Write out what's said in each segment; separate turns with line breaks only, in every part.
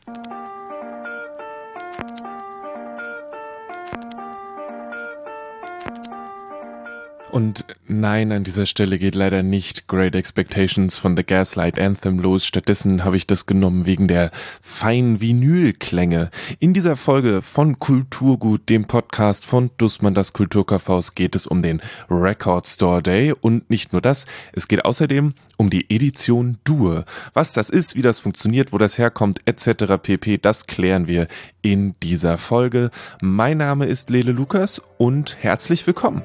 Und nein, an dieser Stelle geht leider nicht Great Expectations von The Gaslight Anthem los. Stattdessen habe ich das genommen wegen der feinen Vinylklänge. In dieser Folge von Kulturgut, dem Podcast von Dussmann, das Kulturkaufhaus, geht es um den Record Store Day. Und nicht nur das, es geht außerdem um die Edition Dur. Was das ist, wie das funktioniert, wo das herkommt, etc. pp., das klären wir in dieser Folge. Mein Name ist Lele Lukas und herzlich willkommen.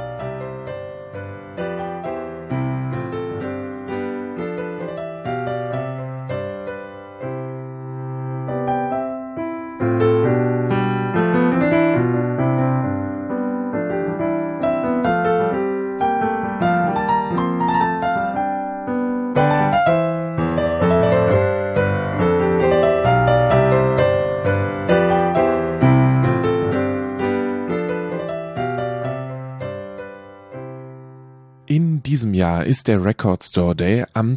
In diesem Jahr ist der Record Store Day am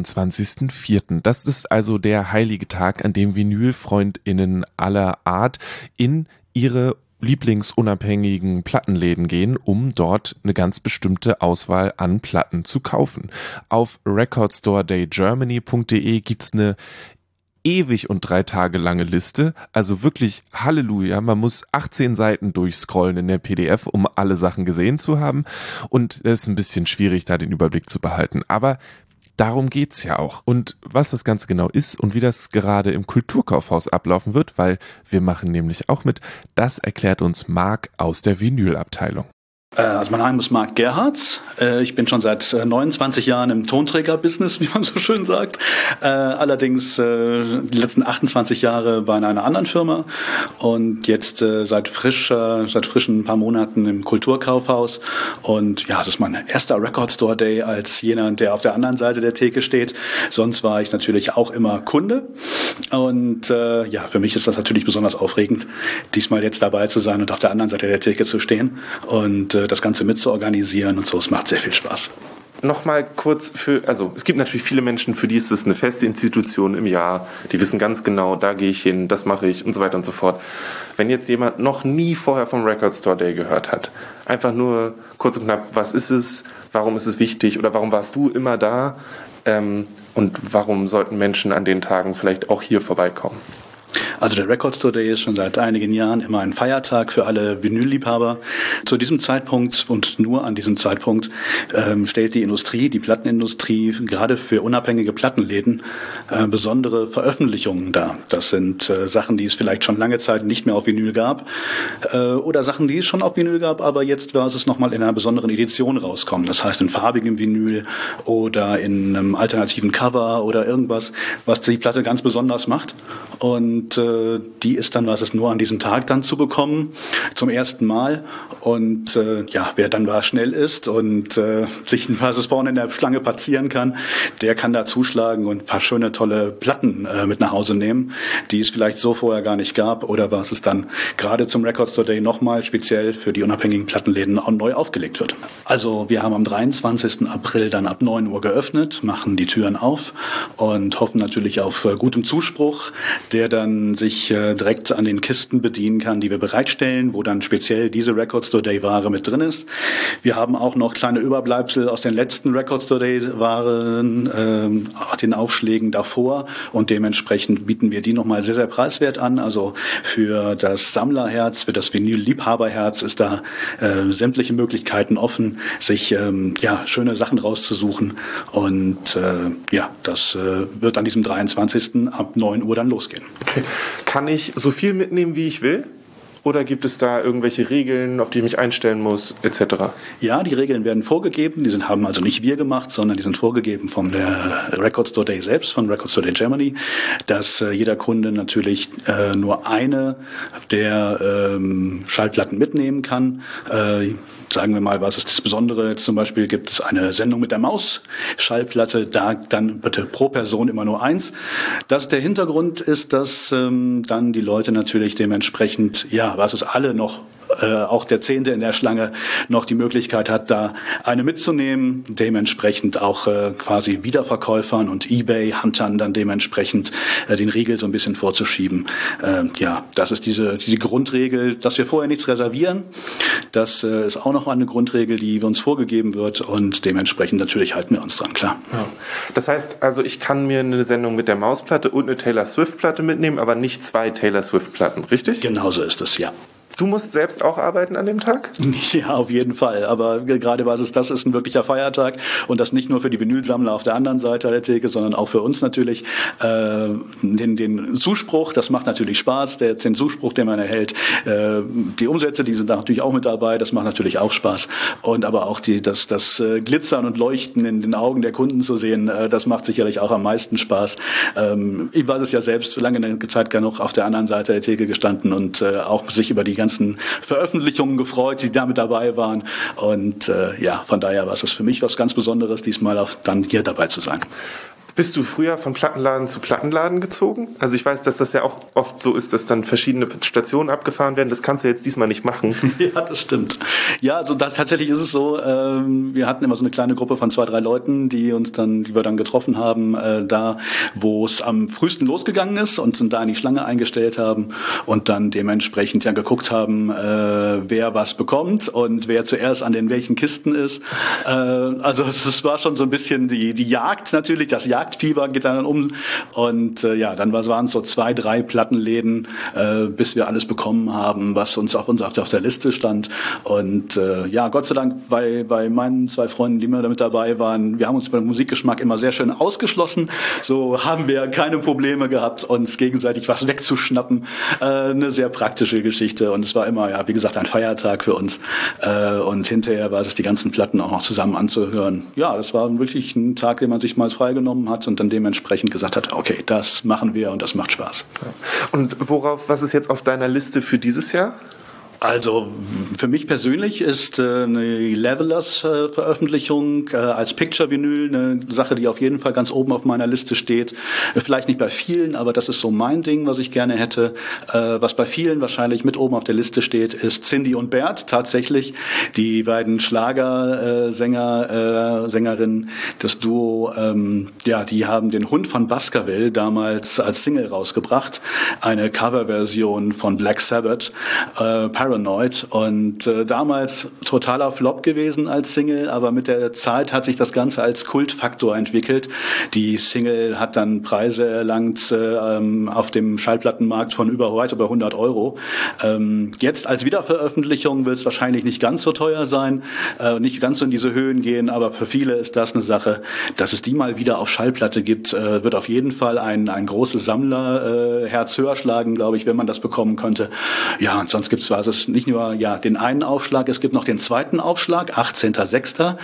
23.04. Das ist also der heilige Tag, an dem VinylfreundInnen aller Art in ihre lieblingsunabhängigen Plattenläden gehen, um dort eine ganz bestimmte Auswahl an Platten zu kaufen. Auf recordstoredaygermany.de gibt's eine ewig und 3 Tage lange Liste, also wirklich Halleluja, man muss 18 Seiten durchscrollen in der PDF, um alle Sachen gesehen zu haben, und es ist ein bisschen schwierig, da den Überblick zu behalten, aber darum geht's ja auch. Und was das Ganze genau ist und wie das gerade im Kulturkaufhaus ablaufen wird, weil wir machen nämlich auch mit, das erklärt uns Marc aus der Vinylabteilung.
Also mein Name ist Marc Gerhards. Ich bin schon seit 29 Jahren im Tonträger-Business, wie man so schön sagt. Allerdings die letzten 28 Jahre bei einer anderen Firma und jetzt seit frischen paar Monaten im Kulturkaufhaus. Und ja, es ist mein erster Record Store Day als jener, der auf der anderen Seite der Theke steht. Sonst war ich natürlich auch immer Kunde. Und ja, für mich ist das natürlich besonders aufregend, diesmal jetzt dabei zu sein und auf der anderen Seite der Theke zu stehen und das Ganze mitzuorganisieren und so. Es macht sehr viel Spaß.
Nochmal kurz es gibt natürlich viele Menschen, für die ist es eine feste Institution im Jahr. Die wissen ganz genau, da gehe ich hin, das mache ich und so weiter und so fort. Wenn jetzt jemand noch nie vorher vom Record Store Day gehört hat, einfach nur kurz und knapp, was ist es, warum ist es wichtig oder warum warst du immer da und warum sollten Menschen an den Tagen vielleicht auch hier vorbeikommen?
Also der Record Store Day ist schon seit einigen Jahren immer ein Feiertag für alle Vinylliebhaber. Zu diesem Zeitpunkt und nur an diesem Zeitpunkt stellt die Plattenindustrie, gerade für unabhängige Plattenläden, besondere Veröffentlichungen dar. Das sind Sachen, die es vielleicht schon lange Zeit nicht mehr auf Vinyl gab oder Sachen, die es schon auf Vinyl gab, aber jetzt war es nochmal in einer besonderen Edition rauskommen. Das heißt in farbigem Vinyl oder in einem alternativen Cover oder irgendwas, was die Platte ganz besonders macht. Und die ist dann, was es nur an diesem Tag dann zu bekommen, zum ersten Mal. Und ja, wer dann schnell ist und sich was es vorne in der Schlange passieren kann, der kann da zuschlagen und ein paar schöne, tolle Platten mit nach Hause nehmen, die es vielleicht so vorher gar nicht gab oder was es dann gerade zum Record Store Day nochmal speziell für die unabhängigen Plattenläden auch neu aufgelegt wird. Also wir haben am 23. April dann ab 9 Uhr geöffnet, machen die Türen auf und hoffen natürlich auf gutem Zuspruch, der dann sich direkt an den Kisten bedienen kann, die wir bereitstellen, wo dann speziell diese Record Store Day Ware mit drin ist. Wir haben auch noch kleine Überbleibsel aus den letzten Record Store Day Waren, den Aufschlägen davor, und dementsprechend bieten wir die nochmal sehr, sehr preiswert an. Also für das Sammlerherz, für das Vinyl-Liebhaberherz ist da sämtliche Möglichkeiten offen, sich schöne Sachen rauszusuchen, und das wird an diesem 23. ab 9 Uhr dann losgehen.
Okay. Kann ich so viel mitnehmen, wie ich will? Oder gibt es da irgendwelche Regeln, auf die ich mich einstellen muss, etc.?
Ja, die Regeln werden vorgegeben. Die haben also nicht wir gemacht, sondern die sind vorgegeben von der Record Store Day selbst, von Record Store Day Germany, dass jeder Kunde natürlich nur eine der Schallplatten mitnehmen kann. Sagen wir mal, was ist das Besondere? Jetzt zum Beispiel gibt es eine Sendung mit der Maus, Schallplatte, da dann bitte pro Person immer nur eins. Der Hintergrund ist, dass dann die Leute natürlich dementsprechend, was es alle noch auch der Zehnte in der Schlange noch die Möglichkeit hat, da eine mitzunehmen, dementsprechend auch quasi Wiederverkäufern und eBay-Huntern dann dementsprechend den Riegel so ein bisschen vorzuschieben. Das ist diese Grundregel, dass wir vorher nichts reservieren. Das ist auch noch eine Grundregel, die uns vorgegeben wird und dementsprechend natürlich halten wir uns dran, klar.
Ja. Das heißt, also ich kann mir eine Sendung mit der Mausplatte und eine Taylor Swift-Platte mitnehmen, aber nicht 2 Taylor Swift-Platten, richtig?
Genau so ist es, ja.
Du musst selbst auch arbeiten an dem Tag?
Ja, auf jeden Fall. Aber gerade weil das ist ein wirklicher Feiertag und das nicht nur für die Vinylsammler auf der anderen Seite der Theke, sondern auch für uns natürlich. Den Zuspruch, das macht natürlich Spaß, den Zuspruch, den man erhält. Die Umsätze, die sind da natürlich auch mit dabei, das macht natürlich auch Spaß. Und aber auch das Glitzern und Leuchten in den Augen der Kunden zu sehen, das macht sicherlich auch am meisten Spaß. Ich weiß es ja selbst, lange Zeit genug auf der anderen Seite der Theke gestanden und auch sich über die ganzen Veröffentlichungen gefreut, die damit dabei waren. Und von daher war es für mich was ganz Besonderes, diesmal auch dann hier dabei zu sein.
Bist du früher von Plattenladen zu Plattenladen gezogen? Also ich weiß, dass das ja auch oft so ist, dass dann verschiedene Stationen abgefahren werden. Das kannst du jetzt diesmal nicht machen.
Ja, das stimmt. Ja, also tatsächlich ist es so, wir hatten immer so eine kleine Gruppe von 2, 3 Leuten, die wir dann getroffen haben, da wo es am frühesten losgegangen ist und sind da in die Schlange eingestellt haben und dann dementsprechend ja geguckt haben, wer was bekommt und wer zuerst an den welchen Kisten ist. Also es war schon so ein bisschen die Jagd natürlich, das Jagdfieber geht dann um und dann waren es so 2, 3 Plattenläden, bis wir alles bekommen haben, was uns auf der Liste stand. Und Gott sei Dank bei meinen 2 Freunden, die mir da mit dabei waren, wir haben uns beim Musikgeschmack immer sehr schön ausgeschlossen. So haben wir keine Probleme gehabt, uns gegenseitig was wegzuschnappen. Eine sehr praktische Geschichte und es war immer, wie gesagt, ein Feiertag für uns. Und hinterher war es, die ganzen Platten auch noch zusammen anzuhören. Ja, das war wirklich ein Tag, den man sich mal freigenommen hat und dann dementsprechend gesagt hat, okay, das machen wir und das macht Spaß.
Und was ist jetzt auf deiner Liste für dieses Jahr?
Also für mich persönlich ist eine Levelers-Veröffentlichung als Picture-Vinyl eine Sache, die auf jeden Fall ganz oben auf meiner Liste steht. Vielleicht nicht bei vielen, aber das ist so mein Ding, was ich gerne hätte. Was bei vielen wahrscheinlich mit oben auf der Liste steht, ist Cindy und Bert. Tatsächlich die beiden Schlagersängerinnen, das Duo, die haben den Hund von Baskerville damals als Single rausgebracht. Eine Coverversion von Black Sabbath, Paranoid, und damals totaler Flop gewesen als Single, aber mit der Zeit hat sich das Ganze als Kultfaktor entwickelt. Die Single hat dann Preise erlangt auf dem Schallplattenmarkt von weit über 100 Euro. Jetzt als Wiederveröffentlichung wird es wahrscheinlich nicht ganz so teuer sein, nicht ganz so in diese Höhen gehen, aber für viele ist das eine Sache, dass es die mal wieder auf Schallplatte gibt, wird auf jeden Fall ein großes Sammlerherz höher schlagen, glaube ich, wenn man das bekommen könnte. Ja, und sonst gibt es nicht nur den einen Aufschlag, es gibt noch den zweiten Aufschlag, 18.06.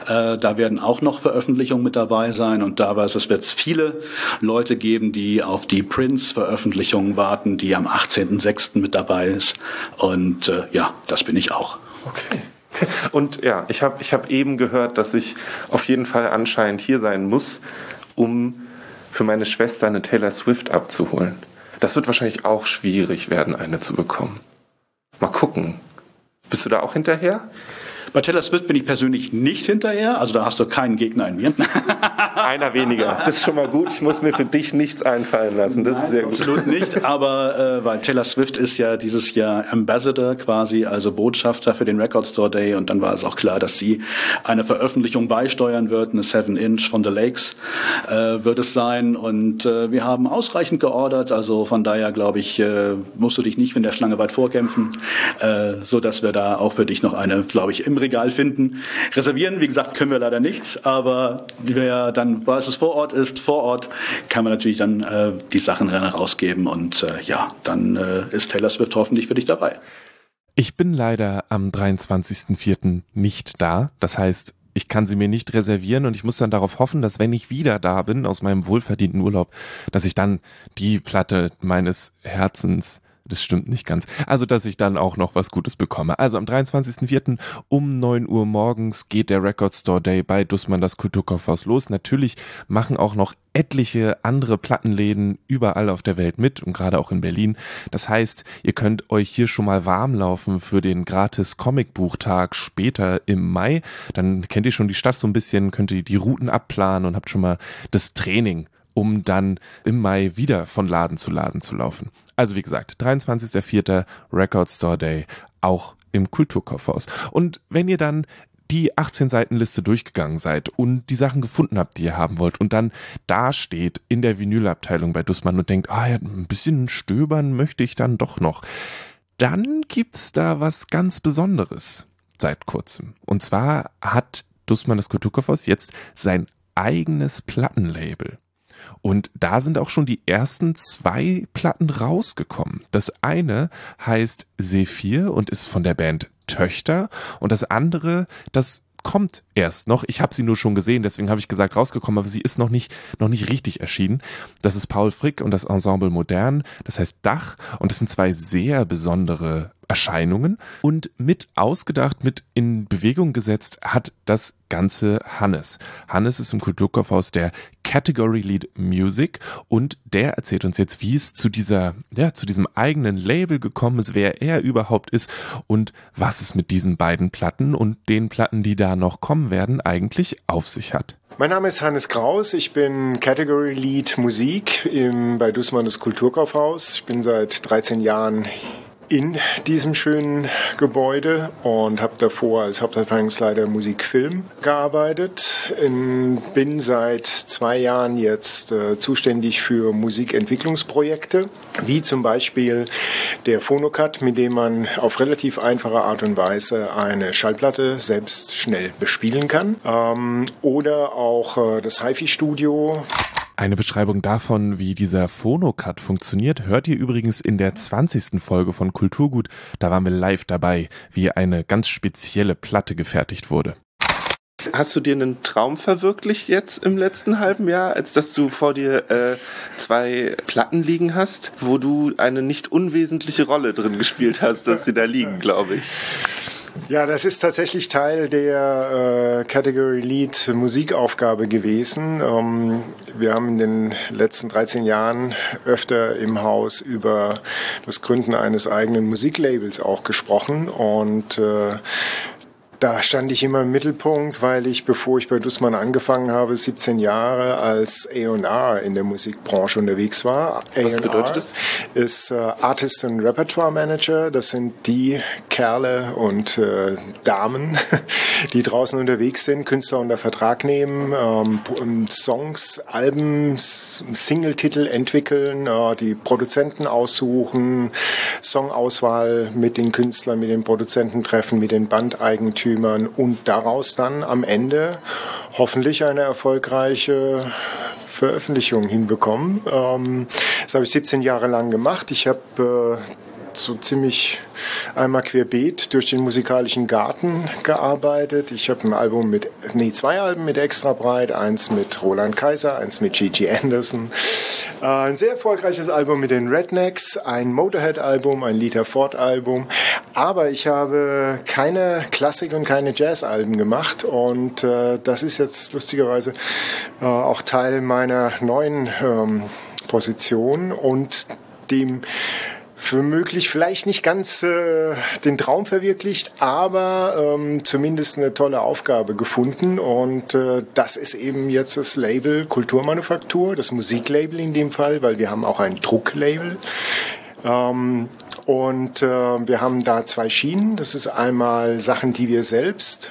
Da werden auch noch Veröffentlichungen mit dabei sein und da wird es viele Leute geben, die auf die Prince-Veröffentlichung warten, die am 18.06. mit dabei ist. Und das bin ich auch.
Okay. Und ich hab eben gehört, dass ich auf jeden Fall anscheinend hier sein muss, um für meine Schwester eine Taylor Swift abzuholen. Das wird wahrscheinlich auch schwierig werden, eine zu bekommen. Mal gucken. Bist du da auch hinterher?
Bei Taylor Swift bin ich persönlich nicht hinterher, also da hast du keinen Gegner in mir.
Einer weniger, das ist schon mal gut. Ich muss mir für dich nichts einfallen lassen, das ist sehr gut.
Absolut nicht, aber weil Taylor Swift ist ja dieses Jahr Ambassador quasi, also Botschafter für den Record Store Day, und dann war es auch klar, dass sie eine Veröffentlichung beisteuern wird, eine 7-Inch von The Lakes wird es sein, und wir haben ausreichend geordert, also von daher glaube ich, musst du dich nicht in der Schlange weit vorkämpfen, so dass wir da auch für dich noch eine, glaube ich, im Regal finden. Reservieren, wie gesagt, können wir leider nichts, aber wer dann, weil es vor Ort ist, vor Ort kann man natürlich dann die Sachen rausgeben, und dann ist Taylor Swift hoffentlich für dich dabei.
Ich bin leider am 23.04. nicht da, das heißt, ich kann sie mir nicht reservieren und ich muss dann darauf hoffen, dass wenn ich wieder da bin aus meinem wohlverdienten Urlaub, dass ich dann die Platte meines Herzens Das stimmt nicht ganz. Also, dass ich dann auch noch was Gutes bekomme. Also am 23.04. um 9 Uhr morgens geht der Record Store Day bei Dussmann das Kulturkaufhaus los. Natürlich machen auch noch etliche andere Plattenläden überall auf der Welt mit und gerade auch in Berlin. Das heißt, ihr könnt euch hier schon mal warm laufen für den gratis Comicbuchtag später im Mai. Dann kennt ihr schon die Stadt so ein bisschen, könnt ihr die Routen abplanen und habt schon mal das Training, um dann im Mai wieder von Laden zu laufen. Also wie gesagt, 23.04. Record Store Day, auch im Kulturkaufhaus. Und wenn ihr dann die 18-Seiten-Liste durchgegangen seid und die Sachen gefunden habt, die ihr haben wollt und dann da steht in der Vinylabteilung bei Dussmann und denkt, ja, ein bisschen stöbern möchte ich dann doch noch, dann gibt's da was ganz Besonderes seit kurzem. Und zwar hat Dussmann das Kulturkaufhaus jetzt sein eigenes Plattenlabel. Und da sind auch schon die ersten 2 Platten rausgekommen. Das eine heißt Sephir und ist von der Band Töchter und das andere, das kommt erst noch. Ich habe sie nur schon gesehen, deswegen habe ich gesagt rausgekommen, aber sie ist noch nicht richtig erschienen. Das ist Paul Frick und das Ensemble Modern, das heißt Dach und das sind 2 sehr besondere Erscheinungen und mit ausgedacht, mit in Bewegung gesetzt hat das Ganze Hannes. Hannes ist im Kulturkaufhaus der Category Lead Music und der erzählt uns jetzt, wie es zu diesem eigenen Label gekommen ist, wer er überhaupt ist und was es mit diesen beiden Platten und den Platten, die da noch kommen werden, eigentlich auf sich hat.
Mein Name ist Hannes Kraus, ich bin Category Lead Musik bei Dussmann das Kulturkaufhaus. Ich bin seit 13 Jahren in diesem schönen Gebäude und habe davor als Hauptabteilungsleiter Musikfilm gearbeitet. Bin seit 2 Jahren jetzt zuständig für Musikentwicklungsprojekte, wie zum Beispiel der Phonocut, mit dem man auf relativ einfache Art und Weise eine Schallplatte selbst schnell bespielen kann. Oder auch das HiFi-Studio.
Eine Beschreibung davon, wie dieser Phonocut funktioniert, hört ihr übrigens in der 20. Folge von Kulturgut. Da waren wir live dabei, wie eine ganz spezielle Platte gefertigt wurde.
Hast du dir einen Traum verwirklicht jetzt im letzten halben Jahr, als dass du vor dir 2 Platten liegen hast, wo du eine nicht unwesentliche Rolle drin gespielt hast, dass sie da liegen, glaube ich?
Ja, das ist tatsächlich Teil der Category Lead Musikaufgabe gewesen. Wir haben in den letzten 13 Jahren öfter im Haus über das Gründen eines eigenen Musiklabels auch gesprochen und da stand ich immer im Mittelpunkt, weil ich, bevor ich bei Dussmann angefangen habe, 17 Jahre als A&R in der Musikbranche unterwegs war.
Was bedeutet das?
Ist Artist and Repertoire Manager. Das sind die Kerle und Damen, die draußen unterwegs sind, Künstler unter Vertrag nehmen, Songs, Alben, Singletitel entwickeln, die Produzenten aussuchen, Songauswahl mit den Künstlern, mit den Produzenten treffen, mit den Bandeigentümern und daraus dann am Ende hoffentlich eine erfolgreiche Veröffentlichung hinbekommen. Das habe ich 17 Jahre lang gemacht. Ich habe so ziemlich einmal querbeet durch den musikalischen Garten gearbeitet. Ich habe 2 Alben mit Extra Breit, eins mit Roland Kaiser, eins mit Gigi Anderson. Ein sehr erfolgreiches Album mit den Rednecks, ein Motorhead-Album, ein Lita Ford-Album. Aber ich habe keine Klassik- und keine Jazz-Alben gemacht. Und das ist jetzt lustigerweise auch Teil meiner neuen Position und dem womöglich vielleicht nicht ganz den Traum verwirklicht, aber zumindest eine tolle Aufgabe gefunden. Und das ist eben jetzt das Label Kulturmanufaktur, das Musiklabel in dem Fall, weil wir haben auch ein Drucklabel. Und wir haben da 2 Schienen. Das ist einmal Sachen, die wir selbst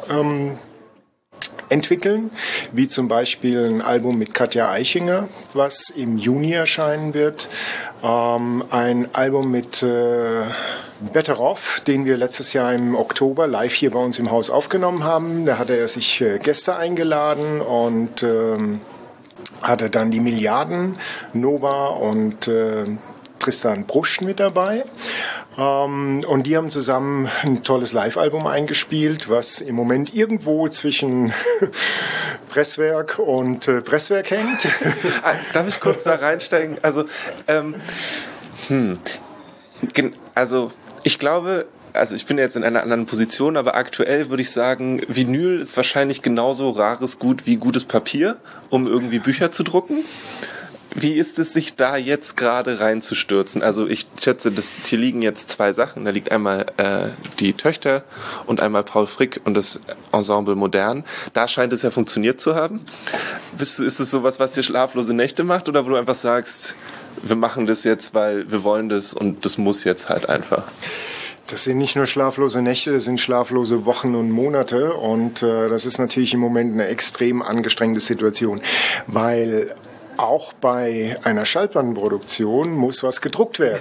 entwickeln, wie zum Beispiel ein Album mit Katja Eichinger, was im Juni erscheinen wird. Ein Album mit Better Off, den wir letztes Jahr im Oktober live hier bei uns im Haus aufgenommen haben. Da hatte er sich Gäste eingeladen und hatte dann die Milliarden, Nova und Tristan Brusch mit dabei. Und die haben zusammen ein tolles Live-Album eingespielt, was im Moment irgendwo zwischen Presswerk und Presswerk hängt.
Darf ich kurz da reinsteigen? Also, Also ich glaube, ich bin jetzt in einer anderen Position, aber aktuell würde ich sagen, Vinyl ist wahrscheinlich genauso rares Gut wie gutes Papier, um irgendwie Bücher zu drucken. Wie ist es, sich da jetzt gerade reinzustürzen? Also ich schätze, hier liegen jetzt 2 Sachen. Da liegt einmal die Töchter und einmal Paul Frick und das Ensemble Modern. Da scheint es ja funktioniert zu haben. Ist es sowas, was dir schlaflose Nächte macht, oder wo du einfach sagst, wir machen das jetzt, weil wir wollen das und das muss jetzt halt einfach?
Das sind nicht nur schlaflose Nächte, das sind schlaflose Wochen und Monate, und das ist natürlich im Moment eine extrem angestrengte Situation, weil auch bei einer Schallplattenproduktion muss was gedruckt werden.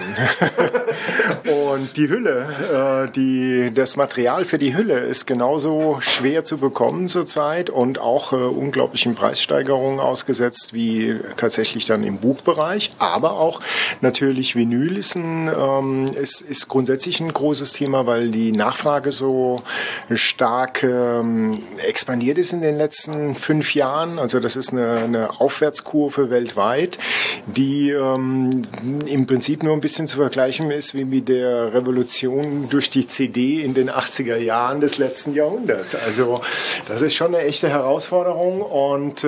Und die Hülle, das Material für die Hülle ist genauso schwer zu bekommen zurzeit und auch unglaublichen Preissteigerungen ausgesetzt wie tatsächlich dann im Buchbereich. Aber auch natürlich Vinyl ist grundsätzlich ein großes Thema, weil die Nachfrage so stark expandiert ist in den letzten 5 Jahren. Also das ist eine Aufwärtskurve weltweit, die im Prinzip nur ein bisschen zu vergleichen ist wie mit der Revolution durch die CD in den 80er Jahren des letzten Jahrhunderts. Also das ist schon eine echte Herausforderung, und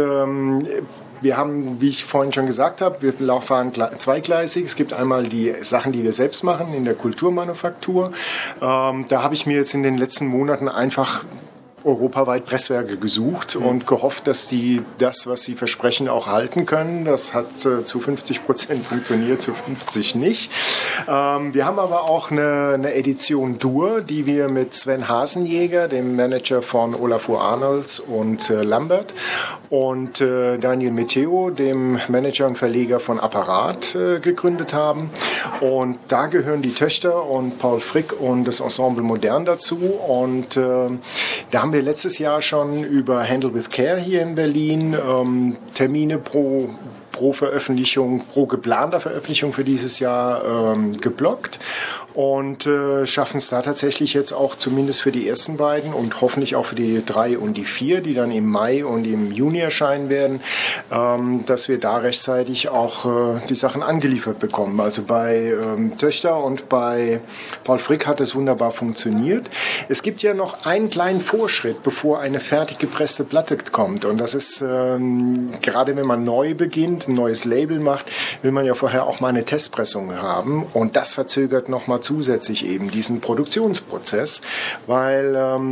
wir haben, wie ich vorhin schon gesagt habe, wir fahren zweigleisig. Es gibt einmal die Sachen, die wir selbst machen in der Kulturmanufaktur. Da habe ich mir jetzt in den letzten Monaten einfach europaweit Presswerke gesucht und gehofft, dass die das, was sie versprechen, auch halten können. Das hat zu 50% funktioniert, zu 50% nicht. Wir haben aber auch eine Edition Dur, die wir mit Sven Hasenjäger, dem Manager von Olafur Arnolds und Lambert, und Daniel Meteo, dem Manager und Verleger von Apparat, gegründet haben. Und da gehören die Töchter und Paul Frick und das Ensemble Modern dazu. Und da haben wir letztes Jahr schon über Handle with Care hier in Berlin Termine pro Veröffentlichung, pro geplanter Veröffentlichung für dieses Jahr geblockt, und schaffen es da tatsächlich jetzt auch zumindest für die ersten beiden und hoffentlich auch für die 3 und die 4, die dann im Mai und im Juni erscheinen werden, dass wir da rechtzeitig auch die Sachen angeliefert bekommen. Also bei Töchter und bei Paul Frick hat es wunderbar funktioniert. Es gibt ja noch einen kleinen Vorschritt, bevor eine fertig gepresste Platte kommt, und das ist gerade wenn man neu beginnt, ein neues Label macht, will man ja vorher auch mal eine Testpressung haben, und das verzögert nochmal zusätzlich eben diesen Produktionsprozess, weil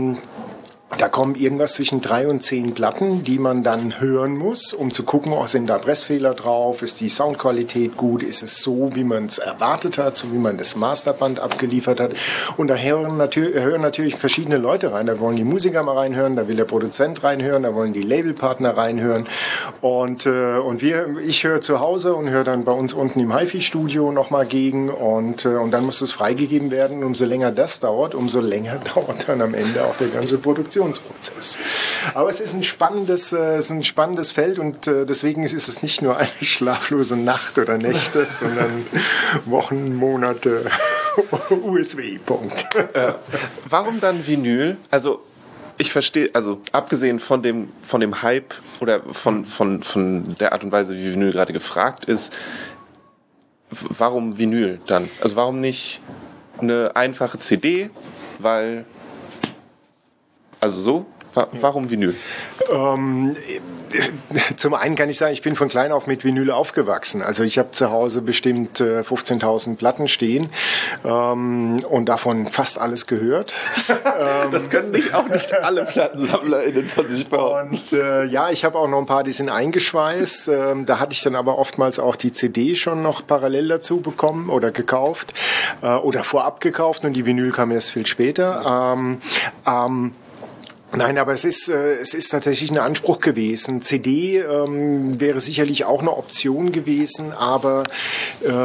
da kommen irgendwas zwischen 3 und 10 Platten, die man dann hören muss, um zu gucken, sind da Pressfehler drauf, ist die Soundqualität gut, ist es so, wie man es erwartet hat, so wie man das Masterband abgeliefert hat. Und da hören natürlich verschiedene Leute rein. Da wollen die Musiker mal reinhören, da will der Produzent reinhören, da wollen die Labelpartner reinhören. Und ich höre zu Hause und höre dann bei uns unten im HiFi-Studio nochmal gegen, und dann muss es freigegeben werden. Umso länger das dauert, umso länger dauert dann am Ende auch der ganze Produktionsprozess. Aber es ist ein spannendes Feld, und deswegen ist es nicht nur eine schlaflose Nacht oder Nächte, sondern Wochen, Monate, USW, Punkt.
Warum dann Vinyl? Also ich verstehe, also abgesehen von dem Hype oder von der Art und Weise, wie Vinyl gerade gefragt ist, warum Vinyl dann? Also warum nicht eine einfache CD? Warum Vinyl?
Zum einen kann ich sagen, ich bin von klein auf mit Vinyl aufgewachsen. Also ich habe zu Hause bestimmt 15.000 Platten stehen und davon fast alles gehört.
Das können auch nicht alle PlattensammlerInnen von sich behaupten.
Und ich habe auch noch ein paar, die sind eingeschweißt. Da hatte ich dann aber oftmals auch die CD schon noch parallel dazu bekommen oder gekauft oder vorab gekauft, und die Vinyl kam erst viel später. Nein, aber es ist tatsächlich ein Anspruch gewesen. CD wäre sicherlich auch eine Option gewesen, aber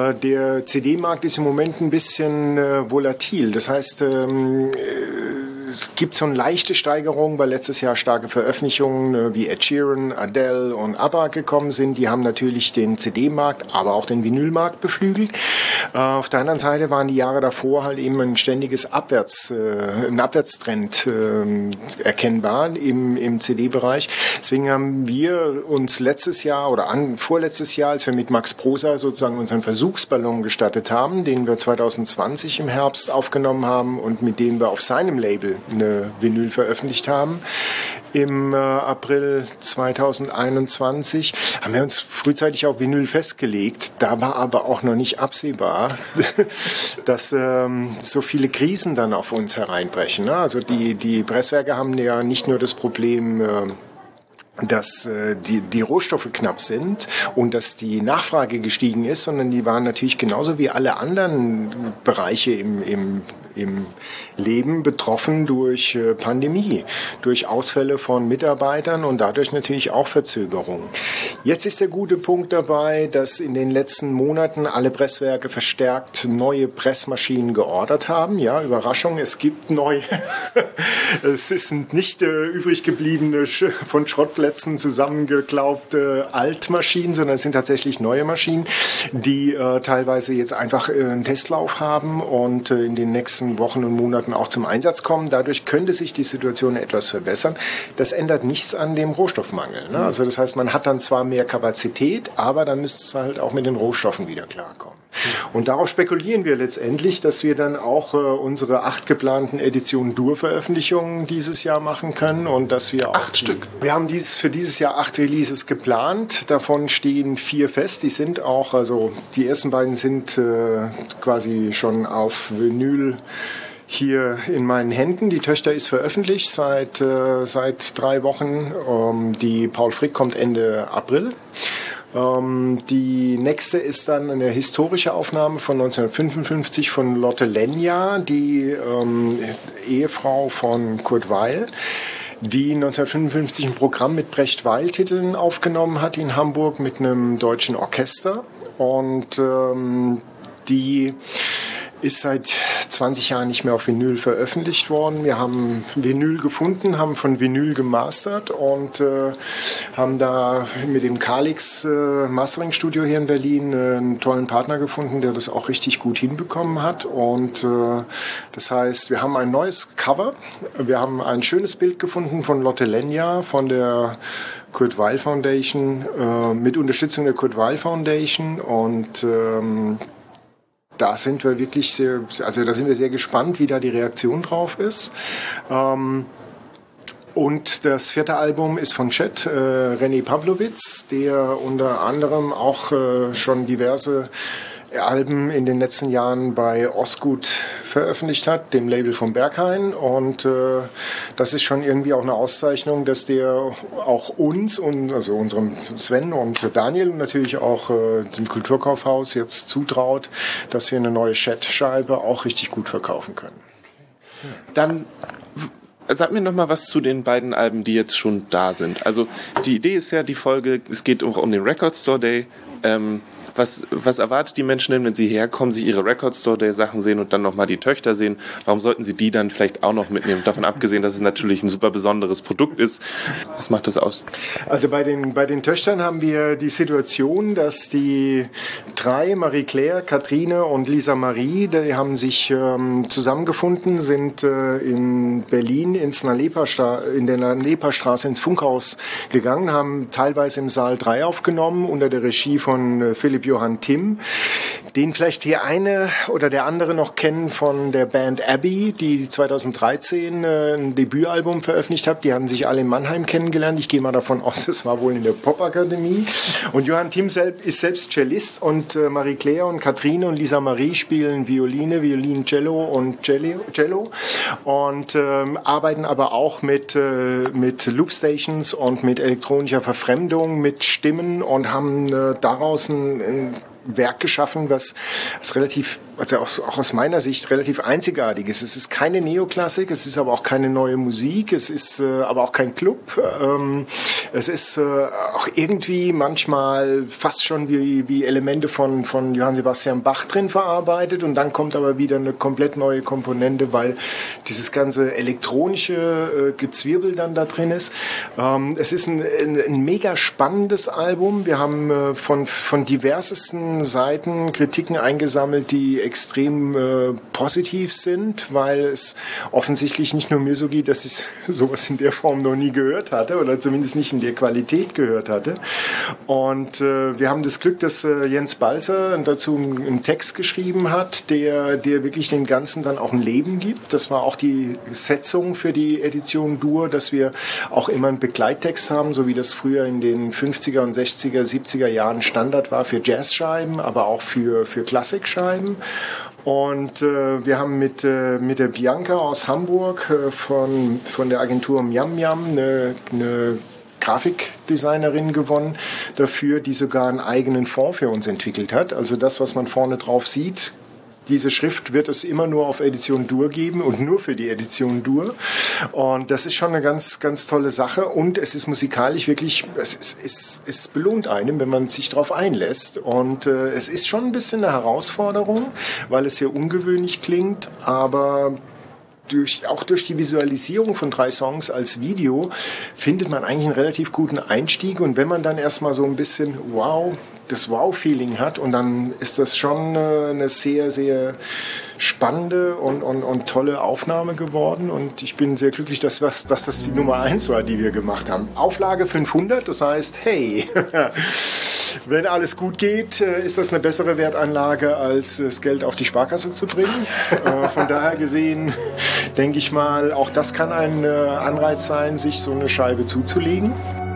der CD-Markt ist im Moment ein bisschen volatil. Das heißt, es gibt so eine leichte Steigerung, weil letztes Jahr starke Veröffentlichungen wie Ed Sheeran, Adele und ABBA gekommen sind. Die haben natürlich den CD-Markt, aber auch den Vinylmarkt beflügelt. Auf der anderen Seite waren die Jahre davor halt eben ein ständiges ein Abwärtstrend erkennbar im CD-Bereich. Deswegen haben wir uns letztes Jahr oder vorletztes Jahr, als wir mit Max Prosa sozusagen unseren Versuchsballon gestartet haben, den wir 2020 im Herbst aufgenommen haben und mit dem wir auf seinem Label eine Vinyl veröffentlicht haben, im April 2021 haben wir uns frühzeitig auf Vinyl festgelegt. Da war aber auch noch nicht absehbar, dass so viele Krisen dann auf uns hereinbrechen. Ne? Also die Presswerke haben ja nicht nur das Problem, dass die Rohstoffe knapp sind und dass die Nachfrage gestiegen ist, sondern die waren natürlich genauso wie alle anderen Bereiche im Leben betroffen durch Pandemie, durch Ausfälle von Mitarbeitern und dadurch natürlich auch Verzögerungen. Jetzt ist der gute Punkt dabei, dass in den letzten Monaten alle Presswerke verstärkt neue Pressmaschinen geordert haben. Ja, Überraschung, es gibt neue. Es sind nicht übrig gebliebene von Schrottplätzen zusammengeklaubte Altmaschinen, sondern es sind tatsächlich neue Maschinen, die teilweise jetzt einfach einen Testlauf haben und in den nächsten Wochen und Monaten auch zum Einsatz kommen. Dadurch könnte sich die Situation etwas verbessern. Das ändert nichts an dem Rohstoffmangel. Ne? Also das heißt, man hat dann zwar mehr Kapazität, aber dann müsste es halt auch mit den Rohstoffen wieder klarkommen. Und darauf spekulieren wir letztendlich, dass wir dann auch unsere 8 geplanten Edition Dur-Veröffentlichungen dieses Jahr machen können und dass wir auch
8 Stück.
Wir haben für dieses Jahr 8 Releases geplant. Davon stehen 4 fest. Die sind auch, also die ersten beiden sind quasi schon auf Vinyl hier in meinen Händen. Die Töchter ist veröffentlicht seit 3 Wochen. Die Paul Frick kommt Ende April. Die nächste ist dann eine historische Aufnahme von 1955 von Lotte Lenya, die Ehefrau von Kurt Weill, die 1955 ein Programm mit Brecht-Weill-Titeln aufgenommen hat in Hamburg mit einem deutschen Orchester. Und die ist seit 20 Jahren nicht mehr auf Vinyl veröffentlicht worden. Wir haben Vinyl gefunden, haben von Vinyl gemastert und haben da mit dem Kalix Mastering Studio hier in Berlin einen tollen Partner gefunden, der das auch richtig gut hinbekommen hat. Und das heißt, wir haben ein neues Cover. Wir haben ein schönes Bild gefunden von Lotte Lenya, von der Kurt Weill Foundation, mit Unterstützung der Kurt Weill Foundation und da sind wir wirklich sehr gespannt, wie da die Reaktion drauf ist. Und das 4. Album ist von Chet, René Pavlovitz, der unter anderem auch schon diverse Alben in den letzten Jahren bei Osgood veröffentlicht hat, dem Label von Berghain. Und das ist schon irgendwie auch eine Auszeichnung, dass der auch uns, und also unserem Sven und Daniel und natürlich auch dem Kulturkaufhaus jetzt zutraut, dass wir eine neue Chat-Scheibe auch richtig gut verkaufen können.
Dann sag mir noch mal was zu den beiden Alben, die jetzt schon da sind. Also die Idee ist ja, die Folge, es geht auch um den Record Store Day. Was erwartet die Menschen denn, wenn sie herkommen, sich ihre Record Store Day Sachen sehen und dann nochmal die Töchter sehen? Warum sollten sie die dann vielleicht auch noch mitnehmen? Davon abgesehen, dass es natürlich ein super besonderes Produkt ist. Was macht das aus?
Also bei den Töchtern haben wir die Situation, dass die 3, Marie-Claire, Katrine und Lisa Marie, die haben sich zusammengefunden, sind in Berlin in der Nalepa-Straße ins Funkhaus gegangen, haben teilweise im Saal 3 aufgenommen, unter der Regie von Philipp Johann Timm, den vielleicht die eine oder der andere noch kennen von der Band Abbey, die 2013 ein Debütalbum veröffentlicht hat. Die haben sich alle in Mannheim kennengelernt. Ich gehe mal davon aus, es war wohl in der Popakademie. Und Johann Timm ist selbst Cellist und Marie-Claire und Katrine und Lisa Marie spielen Violine, Cello und Cello und arbeiten aber auch mit Loopstations und mit elektronischer Verfremdung, mit Stimmen und haben daraus ein Werk geschaffen, was relativ, also auch aus meiner Sicht relativ einzigartig ist. Es ist keine Neoklassik, es ist aber auch keine neue Musik, es ist aber auch kein Club. Es ist auch irgendwie manchmal fast schon wie Elemente von Johann Sebastian Bach drin verarbeitet, und dann kommt aber wieder eine komplett neue Komponente, weil dieses ganze elektronische Gezwirbel dann da drin ist. Es ist ein mega spannendes Album. Wir haben von diversesten Seiten Kritiken eingesammelt, die extrem positiv sind, weil es offensichtlich nicht nur mir so geht, dass ich sowas in der Form noch nie gehört hatte oder zumindest nicht in der Qualität gehört hatte. Und wir haben das Glück, dass Jens Balzer dazu einen Text geschrieben hat, der wirklich dem Ganzen dann auch ein Leben gibt. Das war auch die Setzung für die Edition Dur, dass wir auch immer einen Begleittext haben, so wie das früher in den 50er und 60er, 70er Jahren Standard war für Jazzscheiben, aber auch für Klassikscheiben. Und wir haben mit der Bianca aus Hamburg von der Agentur Miam Miam eine Grafikdesignerin gewonnen dafür, die sogar einen eigenen Font für uns entwickelt hat. Also das, was man vorne drauf sieht, diese Schrift wird es immer nur auf Edition Dur geben und nur für die Edition Dur. Und das ist schon eine ganz, ganz tolle Sache. Und es ist musikalisch wirklich, es belohnt einem, wenn man sich darauf einlässt. Und es ist schon ein bisschen eine Herausforderung, weil es sehr ungewöhnlich klingt, aber auch durch die Visualisierung von 3 Songs als Video findet man eigentlich einen relativ guten Einstieg. Und wenn man dann erstmal so ein bisschen das Wow-Feeling hat, und dann ist das schon eine sehr, sehr spannende und tolle Aufnahme geworden. Und ich bin sehr glücklich, dass das die Nummer 1 war, die wir gemacht haben. Auflage 500, das heißt, hey, wenn alles gut geht, ist das eine bessere Wertanlage, als das Geld auf die Sparkasse zu bringen. Von daher gesehen, denke ich mal, auch das kann ein Anreiz sein, sich so eine Scheibe zuzulegen.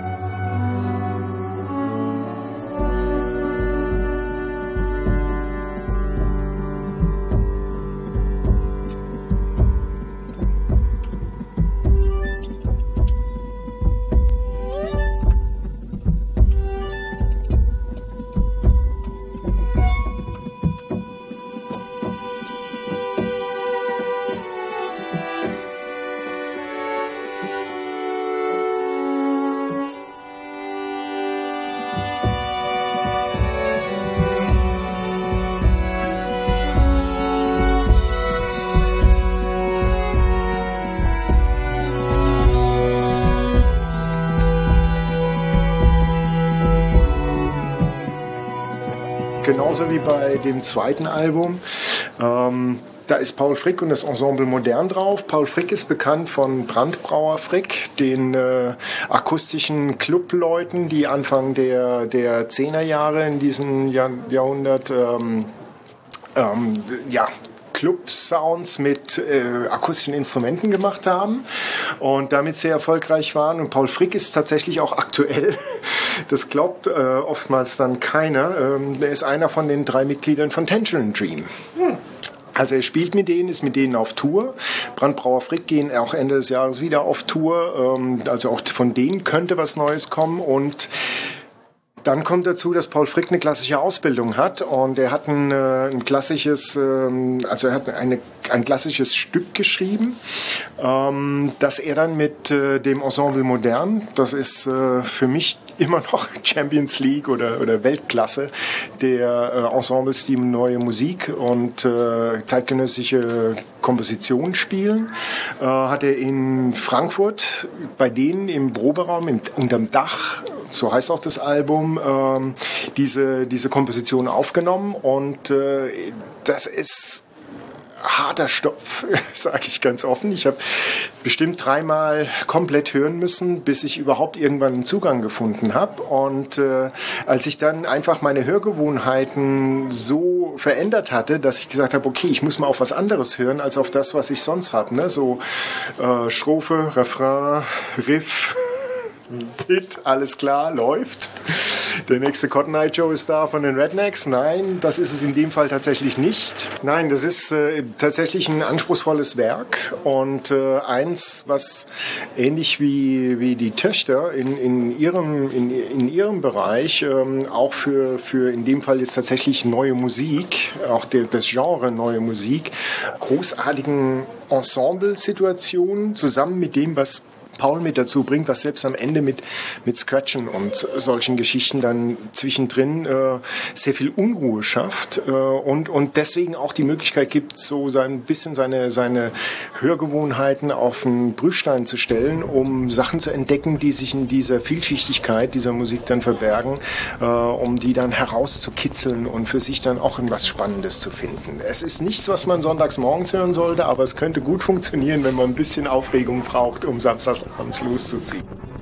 Genauso wie bei dem zweiten Album. Da ist Paul Frick und das Ensemble Modern drauf. Paul Frick ist bekannt von Brandbrauer Frick, den akustischen Clubleuten, die Anfang der 10er Jahre in diesem Jahrhundert Club-Sounds mit akustischen Instrumenten gemacht haben und damit sehr erfolgreich waren. Und Paul Frick ist tatsächlich auch aktuell. Das glaubt oftmals dann keiner. Er ist einer von den 3 Mitgliedern von Tangerine Dream. Also er spielt mit denen, ist mit denen auf Tour. Brandbrauer Frick gehen auch Ende des Jahres wieder auf Tour. Also auch von denen könnte was Neues kommen. Und dann kommt dazu, dass Paul Frick eine klassische Ausbildung hat, und er hat ein klassisches Stück geschrieben, das er dann mit dem Ensemble Modern, das ist für mich immer noch Champions League oder Weltklasse der Ensembles, die neue Musik und zeitgenössische Komposition spielen, hat er in Frankfurt bei denen im Proberaum unterm Dach, so heißt auch das Album, diese Komposition aufgenommen, und das ist harter Stoff, sage ich ganz offen. Ich habe bestimmt 3-mal komplett hören müssen, bis ich überhaupt irgendwann einen Zugang gefunden habe. Und als ich dann einfach meine Hörgewohnheiten so verändert hatte, dass ich gesagt habe, okay, ich muss mal auf was anderes hören, als auf das, was ich sonst habe. Ne? So Strophe, Refrain, Riff, Hit, alles klar, läuft. Der nächste Cotton Eye Joe ist da von den Rednecks. Nein, das ist es in dem Fall tatsächlich nicht. Nein, das ist tatsächlich ein anspruchsvolles Werk und eins, was ähnlich wie die Töchter in ihrem Bereich auch für in dem Fall jetzt tatsächlich neue Musik, auch das Genre neue Musik, großartigen Ensemble-Situationen zusammen mit dem, was Paul mit dazu bringt, was selbst am Ende mit Scratchen und solchen Geschichten dann zwischendrin sehr viel Unruhe schafft und deswegen auch die Möglichkeit gibt, so ein bisschen seine Hörgewohnheiten auf den Prüfstein zu stellen, um Sachen zu entdecken, die sich in dieser Vielschichtigkeit dieser Musik dann verbergen, um die dann herauszukitzeln und für sich dann auch etwas Spannendes zu finden. Es ist nichts, was man sonntags morgens hören sollte, aber es könnte gut funktionieren, wenn man ein bisschen Aufregung braucht, um samstags abends loszuziehen.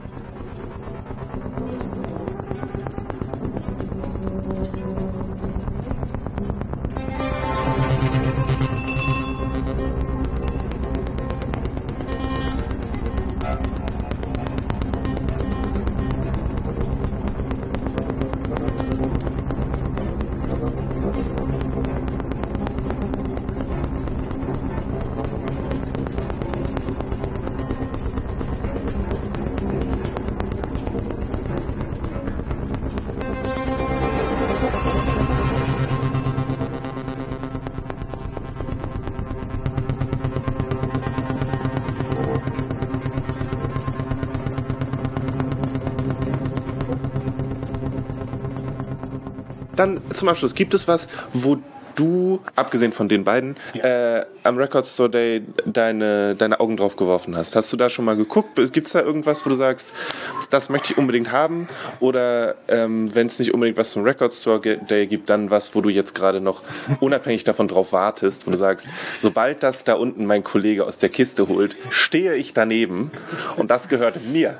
Dann zum Abschluss, gibt es was, wo du, abgesehen von den beiden, am Record Store Day deine Augen drauf geworfen hast? Hast du da schon mal geguckt? Gibt es da irgendwas, wo du sagst, das möchte ich unbedingt haben? Oder wenn es nicht unbedingt was zum Record Store Day gibt, dann was, wo du jetzt gerade noch unabhängig davon drauf wartest, wo du sagst, sobald das da unten mein Kollege aus der Kiste holt, stehe ich daneben und das gehört mir.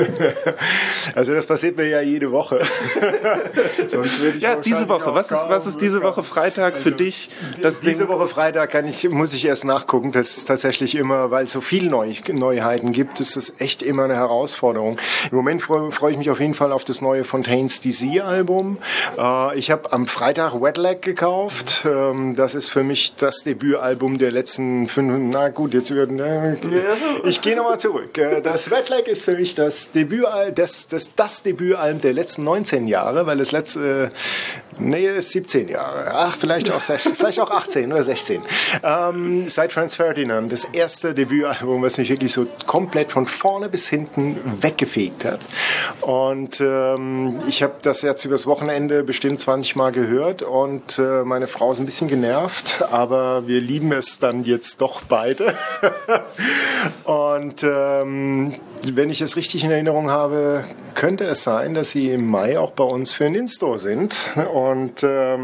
Also das passiert mir ja jede Woche.
Sonst würde ich diese Woche. Was ist diese Woche Freitag für dich?
Diese Woche Freitag muss ich erst nachgucken. Das ist tatsächlich immer, weil es so viele Neuheiten gibt, ist das echt immer eine Herausforderung. Im Moment freue ich mich auf jeden Fall auf das neue Fontaines DC-Album. Ich habe am Freitag Wet Leg gekauft. Das ist für mich das Debütalbum der letzten 5... Na gut, jetzt ich gehe nochmal zurück. Das Wet Leg ist für mich das Debütalbum der letzten 19 Jahre, weil das letzte... Nee, 17 Jahre. Ach, vielleicht auch 18 oder 16. Seit Franz Ferdinand, das erste Debütalbum, was mich wirklich so komplett von vorne bis hinten weggefegt hat. Und ich habe das jetzt übers Wochenende bestimmt 20 Mal gehört und meine Frau ist ein bisschen genervt, aber wir lieben es dann jetzt doch beide. Und wenn ich es richtig in Erinnerung habe, könnte es sein, dass sie im Mai auch bei uns für einen In-Store sind. Und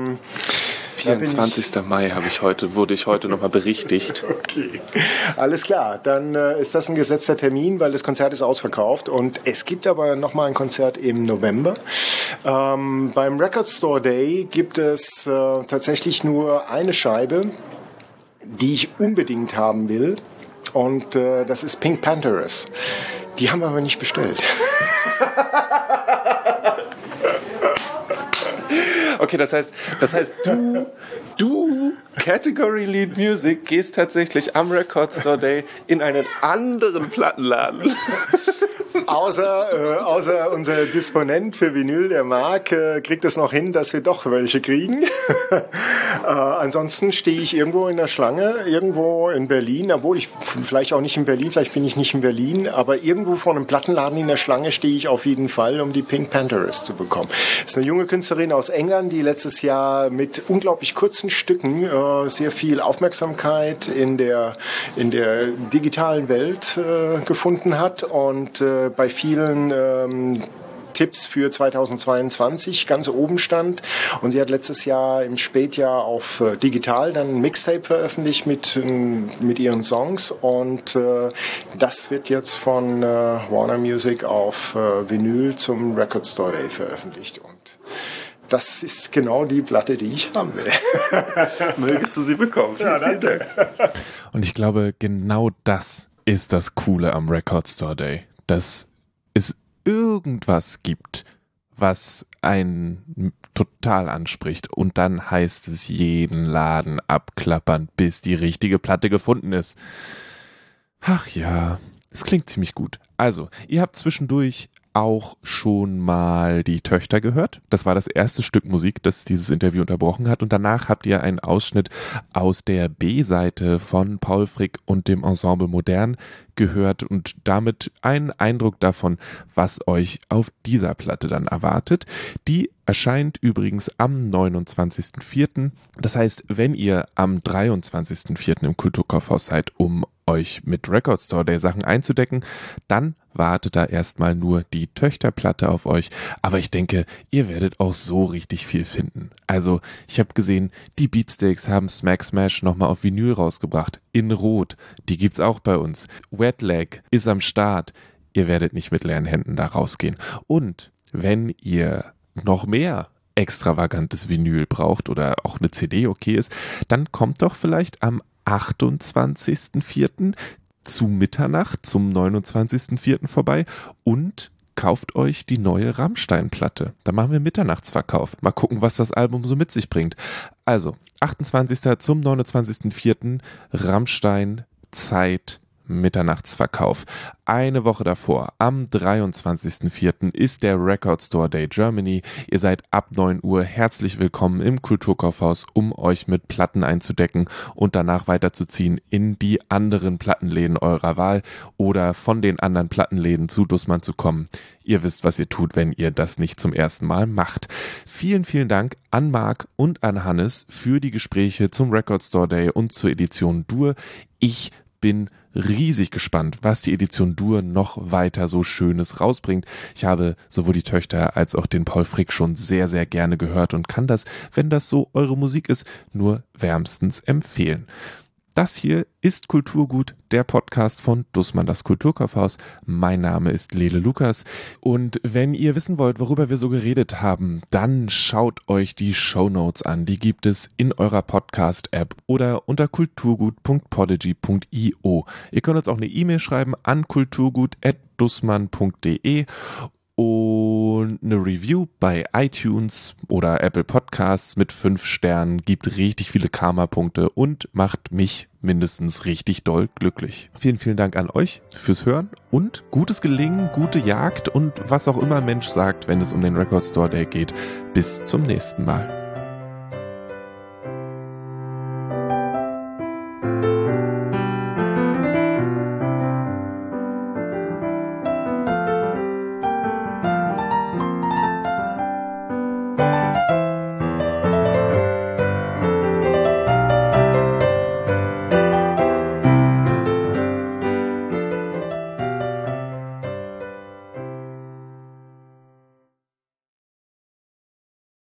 24. Mai wurde ich heute nochmal berichtigt.
Okay, alles klar. Dann ist das ein gesetzter Termin, weil das Konzert ist ausverkauft. Und es gibt aber nochmal ein Konzert im November. Beim Record Store Day gibt es tatsächlich nur eine Scheibe, die ich unbedingt haben will. Und das ist Pink Panthers. Die haben wir aber nicht bestellt.
Okay, das heißt, du Category Lead Music gehst tatsächlich am Record Store Day in einen anderen Plattenladen.
Außer unser Disponent für Vinyl, der Marc, kriegt es noch hin, dass wir doch welche kriegen. Ansonsten stehe ich irgendwo in der Schlange, irgendwo in Berlin, obwohl ich vielleicht auch nicht in Berlin, vielleicht bin ich nicht in Berlin, aber irgendwo vor einem Plattenladen in der Schlange stehe ich auf jeden Fall, um die Pink Panthers zu bekommen. Das ist eine junge Künstlerin aus England, die letztes Jahr mit unglaublich kurzen Stücken sehr viel Aufmerksamkeit in der digitalen Welt gefunden hat und bei vielen Tipps für 2022 ganz oben stand. Und sie hat letztes Jahr im Spätjahr auf digital dann ein Mixtape veröffentlicht mit ihren Songs. Und das wird jetzt von Warner Music auf Vinyl zum Record Store Day veröffentlicht. Und das ist genau die Platte, die ich haben will.
Mögest du sie bekommen. Vielen Dank.
Und ich glaube, genau das ist das Coole am Record Store Day. Dass es irgendwas gibt, was einen total anspricht. Und dann heißt es jeden Laden abklappern, bis die richtige Platte gefunden ist. Ach ja, es klingt ziemlich gut. Also, ihr habt zwischendurch auch schon mal die Töchter gehört. Das war das erste Stück Musik, das dieses Interview unterbrochen hat. Und danach habt ihr einen Ausschnitt aus der B-Seite von Paul Frick und dem Ensemble Modern gehört und damit einen Eindruck davon, was euch auf dieser Platte dann erwartet. Die erscheint übrigens am 29.04. Das heißt, wenn ihr am 23.04. im Kulturkaufhaus seid, um euch mit Record Store Day Sachen einzudecken, dann wartet da erstmal nur die Töchterplatte auf euch. Aber ich denke, ihr werdet auch so richtig viel finden. Also, ich habe gesehen, die Beatsteaks haben Smack Smash nochmal auf Vinyl rausgebracht. In Rot. Die gibt's auch bei uns. Wet Leg ist am Start. Ihr werdet nicht mit leeren Händen da rausgehen. Und wenn ihr noch mehr extravagantes Vinyl braucht oder auch eine CD okay ist, dann kommt doch vielleicht am 28.04. zu Mitternacht zum 29.04. vorbei und kauft euch die neue Rammstein-Platte. Da machen wir Mitternachtsverkauf. Mal gucken, was das Album so mit sich bringt. Also, 28. zum 29.04. Rammstein, Zeit, Mitternachtsverkauf. Eine Woche davor, am 23.04. ist der Record Store Day Germany. Ihr seid ab 9 Uhr herzlich willkommen im Kulturkaufhaus, um euch mit Platten einzudecken und danach weiterzuziehen in die anderen Plattenläden eurer Wahl oder von den anderen Plattenläden zu Dussmann zu kommen. Ihr wisst, was ihr tut, wenn ihr das nicht zum ersten Mal macht. Vielen, vielen Dank an Marc und an Hannes für die Gespräche zum Record Store Day und zur Edition Dur. Ich bin riesig gespannt, was die Edition Dur noch weiter so Schönes rausbringt. Ich habe sowohl die Töchter als auch den Paul Frick schon sehr, sehr gerne gehört und kann das, wenn das so eure Musik ist, nur wärmstens empfehlen. Das hier ist Kulturgut, der Podcast von Dussmann, das Kulturkaufhaus. Mein Name ist Lele Lukas und wenn ihr wissen wollt, worüber wir so geredet haben, dann schaut euch die Shownotes an. Die gibt es in eurer Podcast-App oder unter kulturgut.podigy.io. Ihr könnt uns auch eine E-Mail schreiben an kulturgut@dussmann.de und eine Review bei iTunes oder Apple Podcasts mit 5 Sternen gibt richtig viele Karma-Punkte und macht mich mindestens richtig doll glücklich. Vielen, vielen Dank an euch fürs Hören und gutes Gelingen, gute Jagd und was auch immer ein Mensch sagt, wenn es um den Record Store Day geht. Bis zum nächsten Mal.